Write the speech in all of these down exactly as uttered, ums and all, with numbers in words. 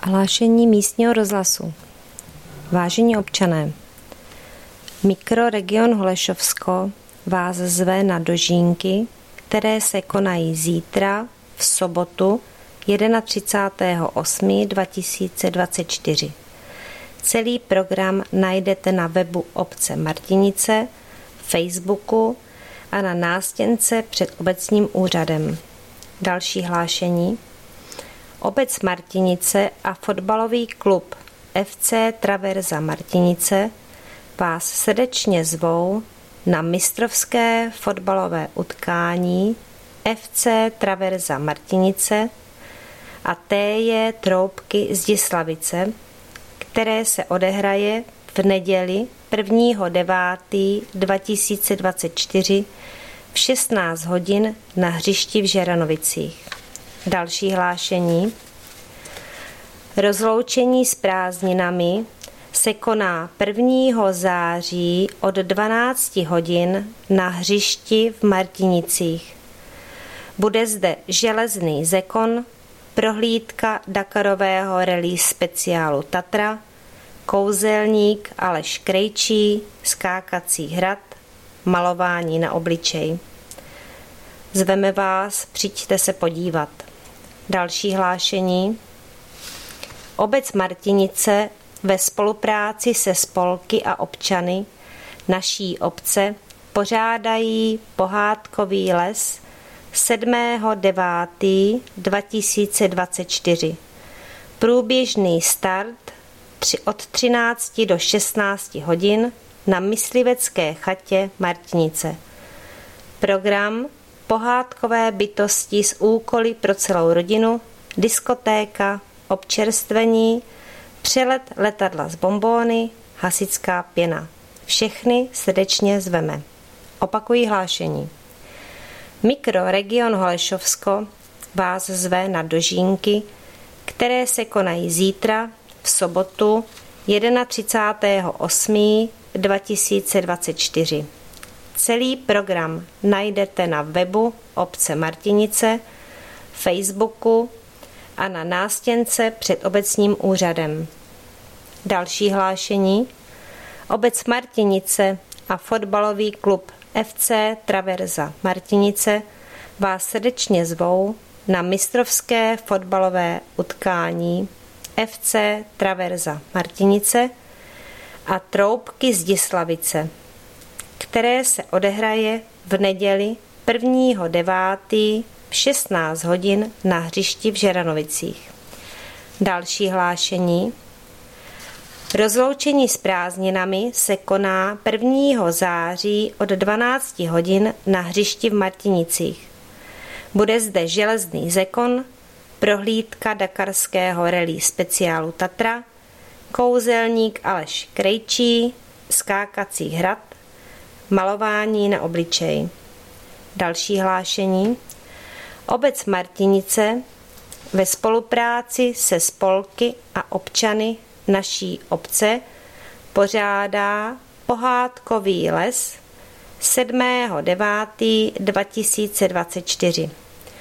Hlášení místního rozhlasu. Vážení občané, Mikroregion Holešovsko vás zve na dožínky, které se konají zítra v sobotu třicátého osmého dva tisíce dvacet čtyři. Celý program najdete na webu obce Martinice, Facebooku a na nástěnce před obecním úřadem. Další hlášení. Obec Martinice a fotbalový klub F C Traverza Martinice vás srdečně zvou na mistrovské fotbalové utkání F C Traverza Martinice a T J Troubky Zdislavice, které se odehraje v neděli prvního devátého dva tisíce dvacet čtyři v šestnáct hodin na hřišti v Žeranovicích. Další hlášení. Rozloučení s prázdninami se koná prvního září od dvanácti hodin na hřišti v Martinicích. Bude zde železný zekon, prohlídka Dakarového rally speciálu Tatra, kouzelník Aleš Krejčí, skákací hrad, malování na obličej. Zveme vás, přijďte se podívat. Další hlášení. Obec Martinice ve spolupráci se spolky a občany naší obce pořádají pohádkový les sedmého devátého dva tisíce dvacet čtyři. Průběžný start od třinácti do šestnácti hodin na myslivecké chatě Martinice. Program pohádkové bytosti s úkoly pro celou rodinu, diskotéka, občerstvení, přelet letadla z bombóny, hasičská pěna. Všechny srdečně zveme. Opakují hlášení. Mikroregion Holešovsko vás zve na dožínky, které se konají zítra v sobotu třicátého osmého dva tisíce dvacet čtyři. Celý program najdete na webu obce Martinice, Facebooku a na nástěnce před obecním úřadem. Další hlášení. Obec Martinice a fotbalový klub F C Traverza Martinice vás srdečně zvou na mistrovské fotbalové utkání F C Traverza Martinice a Troubky Zdislavice, které se odehraje v neděli prvního devátého v šestnáct hodin na hřišti v Žeranovicích. Další hlášení. Rozloučení s prázdninami se koná prvního září od dvanácti hodin na hřišti v Martinicích. Bude zde železný zekon, prohlídka dakarského rally speciálu Tatra, kouzelník Aleš Krejčí, skákací hrad, malování na obličej. Další hlášení. Obec Martinice ve spolupráci se spolky a občany naší obce pořádá pohádkový les sedmého devátého dva tisíce dvacet čtyři.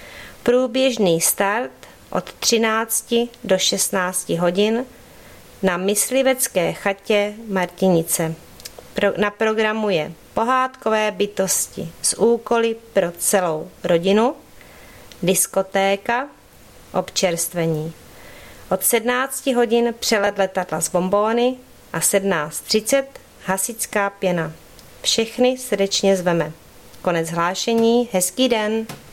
Průběžný start od třinácti do šestnácti hodin na myslivecké chatě Martinice. Pro, na programu je pohádkové bytosti s úkoly pro celou rodinu, diskotéka, občerstvení. Od sedmnácti hodin přelet letadla z bombóny a sedmnáct třicet hasičská pěna. Všechny srdečně zveme. Konec hlášení, hezký den.